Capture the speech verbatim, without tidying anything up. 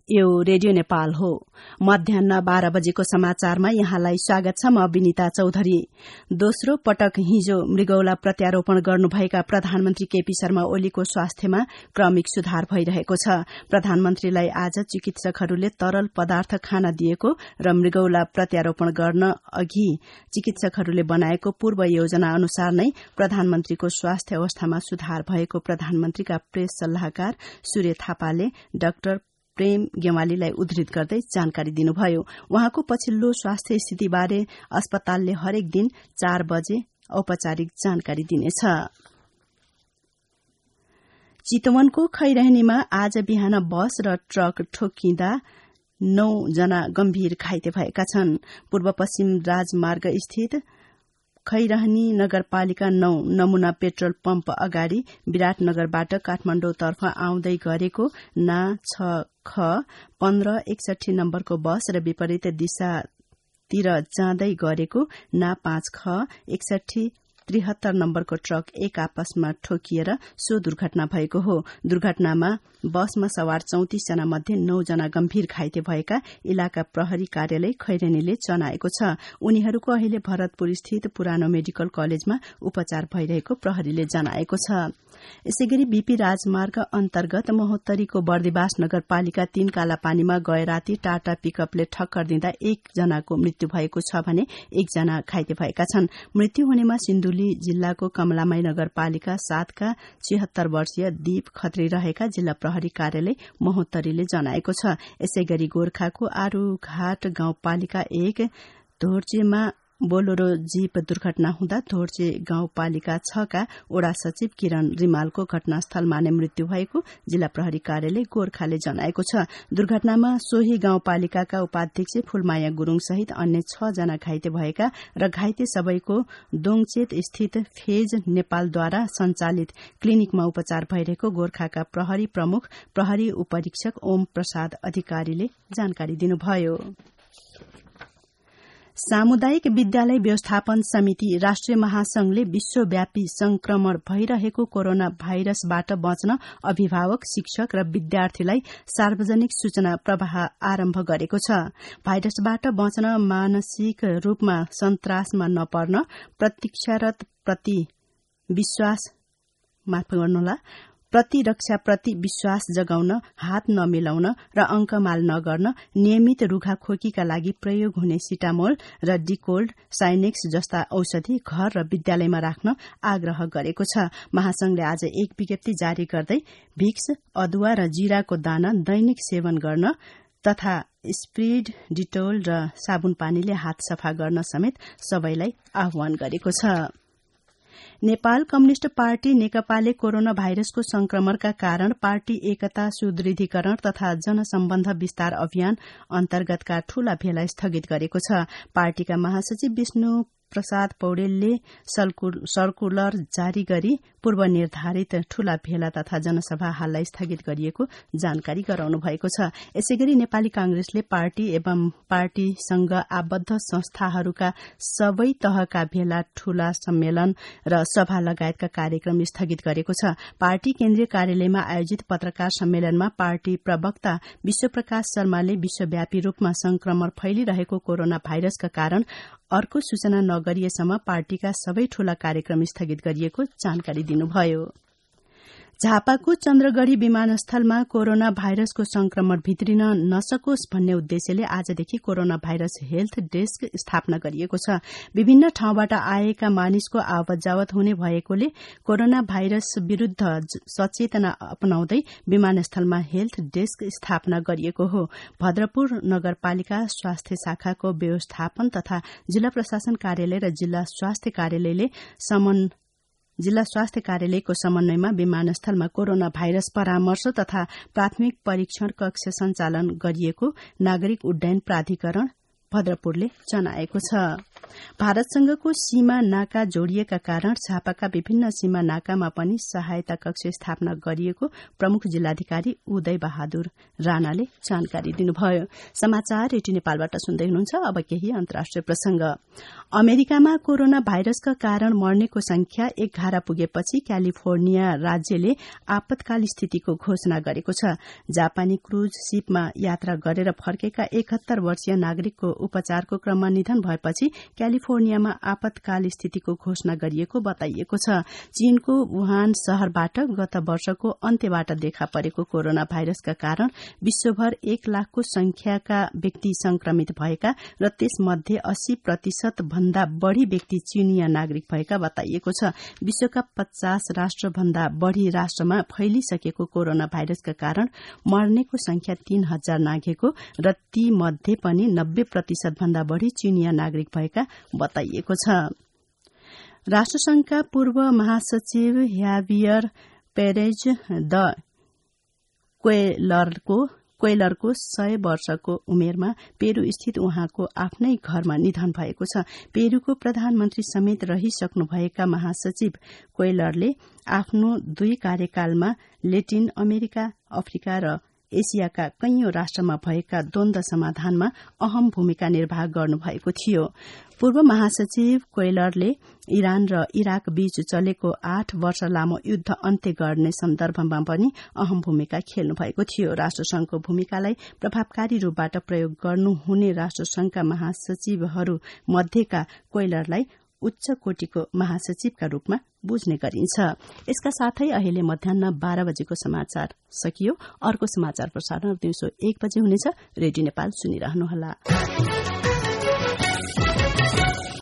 यो रेडियो नेपाल हो। मध्याह्न बाह्र बजेको समाचारमा यहाँलाई स्वागत छ। म विनिता चौधरी। दोस्रो पटक हिजो मृगौला प्रत्यारोपण गर्नुभएका प्रधानमन्त्री केपी शर्मा ओलीको स्वास्थ्यमा क्रमिक सुधार भइरहेको छ। प्रधानमन्त्रीलाई आज चिकित्सकहरूले तरल पदार्थ खान दिएको र मृगौला प्रत्यारोपण गर्न अघि चिकित्सकहरूले बनाएको पूर्व योजना अनुसार नै प्रधानमन्त्रीको स्वास्थ्य अवस्थामा सुधार भएको प्रधानमन्त्रीका प्रेस सल्लाहकार सूर्य थापाले डाक्टर प्रेम गेवालीलाई उद्धृत गर्दै जानकारी दिनुभयो। उहाँको पछिल्लो स्वास्थ्य स्थितिबारे अस्पतालले हरेक दिन चार बजे औपचारिक जानकारी दिनेछ। चितवनको खैरहनीमा आज बिहान बस र ट्रक ठोकिँदा नौ जना गम्भीर घाइते भएका छन्। पूर्व पश्चिम राजमार्ग स्थित खैरहनी नगरपालिका नौ नमूना पेट्रोल पम्प अगाडि विराटनगरबाट काठमाण्डौतर्फ आउँदै गरेको ना छ ख पन्ध्र एकसठी नम्बरको बस र विपरीत दिशातिर जाँदै गरेको ना पाँच ख एकसठी त्रिहत्तर नम्बरको ट्रक एक आपसमा ठोकिएर सो दुर्घटना भएको हो। दुर्घटनामा बसमा सवार चौतिस जना मध्ये नौ जना गम्भीर घाइते भएका इलाका प्रहरी कार्यालय खैरनीले जनाएको छ। उनीहरूको अहिले भरतपुर स्थित पुरानो मेडिकल कलेजमा उपचार भइरहेको प्रहरीले जनाएको छ। यसैगरी बीपी राजमार्ग अन्तर्गत महोत्तरीको बर्दिवास नगरपालिका तीन कालापानीमा गए राति टाटा पिकअपले ठक्कर दिँदा एक जनाको मृत्यु भएको छ भने एकजना घाइते भएका छन्। मृत्यु हुनेमा सिन्धुली जिल्लाको कमलामाई नगरपालिका सातका छिहत्तर वर्षीय दीप खत्री रहेका जिल्ला प्रहरी कार्यालय महोत्तरीले जनाएको छ। यसैगरी गोर्खाको आरूघाट गाउँपालिका एक धोर्चेमा बोलेरो जीप दुर्घटना हुँदा धोर्चे गाउँपालिका छ का ओडा सचिव किरण रिमालको घटनास्थलमा नै मृत्यु भएको जिल्ला प्रहरी कार्यालय गोर्खाले जनाएको छ। दुर्घटनामा सोही गाउँपालिकाका उपाध्यक्ष फूलमाया गुरूङ सहित अन्य छ जना घाइते भएका र घाइते सबैको दोङचेत स्थित फेज नेपालद्वारा संचालित क्लिनिकमा उपचार भइरहेको गोर्खाका प्रहरी प्रमुख प्रहरी उपरीक्षक ओम प्रसाद अधिकारीले जानकारी दिनुभयो। सामुदायिक विद्यालय व्यवस्थापन समिति राष्ट्रिय महासंघले विश्वव्यापी संक्रमण भइरहेको कोरोना भाइरसबाट बच्न अभिभावक, शिक्षक र विद्यार्थीलाई सार्वजनिक सूचना प्रवाह आरम्भ गरेको छ। भाइरसबाट बच्न मानसिक रूपमा सन्तासमा नपर्न, प्रतीक्षारत प्रति विश्वास माफ गर्नुहोला प्रतिरक्षाप्रति विश्वास जगाउन, हात नमिलाउन र अंकमाल नगर्न, नियमित रूखाखोकीका लागि प्रयोग हुने सिटामोल र डिकोल्ड, साइनेक्स जस्ता औषधि घर र विद्यालयमा राख्न आग्रह गरेको छ। महासंघले आज एक विज्ञप्ति जारी गर्दै भिक्स, अदुवा र जीराको दाना दैनिक सेवन गर्न तथा स्प्रिड, डिटोल र साबुन पानीले हात सफा गर्न समेत सबैलाई आह्वान गरेको छ। नेपाल कम्युनिष्ट पार्टी नेकपाले कोरोना भाइरसको संक्रमणका कारण पार्टी एकता सुदृढीकरण तथा जनसम्बन्ध विस्तार अभियान अन्तर्गतका ठूला भेला स्थगित गरेको छ। पार्टीका महासचिव विष्णु प्रसाद पौडेलले सर्कुलर जारी गरी पूर्व निर्धारित ठूला भेला तथा जनसभा हाललाई स्थगित गरिएको जानकारी गराउनु भएको छ। यसैगरी नेपाली कांग्रेसले पार्टी एवं पार्टीसँग आबद्ध संस्थाहरूका सबै तहका भेला, ठूला सम्मेलन र सभा लगायतका कार्यक्रम स्थगित गरेको छ। पार्टी केन्द्रीय कार्यालयमा आयोजित पत्रकार सम्मेलनमा पार्टी प्रवक्ता विश्वप्रकाश शर्माले विश्वव्यापी रूपमा संक्रमण फैलिरहेको कोरोना भाइरसका कारण अर्को सूचना नगरिएसम्म पार्टीका सबै ठूला कार्यक्रम स्थगित गरिएको जानकारी दिनुभयो। झापाको चन्द्रगढ़ी विमानस्थलमा कोरोना भाइरसको संक्रमण भित्रिन नसकोस् भन्ने उद्देश्यले आजदेखि कोरोना भाइरस हेल्थ डेस्क स्थापना गरिएको छ। विभिन्न ठाउँबाट आएका मानिसको आवत जावत हुने भएकोले कोरोना भाइरस विरूद्ध सचेतना अपनाउँदै विमानस्थलमा हेल्थ डेस्क स्थापना गरिएको हो। भद्रपुर नगरपालिका स्वास्थ्य शाखाको व्यवस्थापन तथा जिल्ला प्रशासन कार्यालय र जिल्ला स्वास्थ्य कार्यालयले समन जिल्ला स्वास्थ्य कार्यालयको समन्वयमा विमानस्थलमा कोरोना भाइरस परामर्श तथा प्राथमिक परीक्षण कक्ष सञ्चालन गरिएको नागरिक उड्डयन प्राधिकरण भद्रपुरले जनाएको छ। भारतसँगको सीमा नाका जोडिएका कारण झापाका विभिन्न सीमा नाकामा पनि सहायता कक्ष स्थापना गरिएको प्रमुख जिल्लाधिकारी उदय बहादुर राणाले जानकारी दिनुभयो। समाचार रेडियो नेपालबाट सुन्दै हुनुहुन्छ। अब केही अन्तर्राष्ट्रिय प्रसंग। अमेरिकामा कोरोना भाइरसका कारण मर्नेको संख्या एघार पुगेपछि क्यालिफोर्निया राज्यले आपतकाल स्थितिको घोषणा गरेको छ। जापानी क्रूज शिपमा यात्रा गरेर फर्केका एकहत्तर वर्षीय नागरिकको उपचारको क्रममा निधन भएपछि क्यालिफोर्नियामा आपतकाल स्थितिको घोषणा गरिएको बताइएको छ। चीनको वुहान शहरबाट गत वर्षको अन्त्यबाट देखा परेको कोरोना भाइरसका कारण विश्वभर एक लाखको संख्याका व्यक्ति संक्रमित भएका र त्यसमध्ये अस्सी प्रतिशत भन्दा बढ़ी व्यक्ति चीनिया नागरिक भएका बताइएको छ। विश्वका पचास राष्ट्र भन्दा बढ़ी राष्ट्रमा फैलिसकेको कोरोना भाइरसका कारण मर्नेको संख्या तीन हजार नाघेको र ती मध्ये पनि नब्बे प्रतिशत भन्दा बढ़ी चीनिया नागरिक भएका बताइएको छ। राष्ट्रसंघका पूर्व महासचिव ह्याभियर पेरेज द क्वेलरको क्वेलरको सय वर्षको उमेरमा पेरू स्थित उहाँको आफ्नै घरमा निधन भएको छ। पेरूको प्रधानमन्त्री समेत रहिसक्नुभएका महासचिव क्वेलरले आफ्नो दुई कार्यकालमा लेटिन अमेरिका, अफ्रिका र एसियाका कैयौं राष्ट्रमा भएका द्वन्द समाधानमा अहम भूमिका निर्वाह गर्नुभएको थियो। पूर्व महासचिव क्वेलरले इरान र इराक बीच चलेको आठ वर्ष लामो युद्ध अन्त्य गर्ने सन्दर्भमा पनि अहम भूमिका खेल्नु भएको थियो। राष्ट्रसंघको भूमिकालाई प्रभावकारी रूपबाट प्रयोग गर्नुहुने राष्ट्रसंघका महासचिवहरू मध्येका क्वेलरलाई उच्च कोटिको महासचिवका रूपमा बुझ्ने गरिन्छ। यसका साथै अहिले मध्याह बाह्र बजेको समाचार सकियो। अर्को समाचार प्रसारण दिउँसो एक बजे हुनेछ। रेडियो नेपाल सुनिरहनुहोला।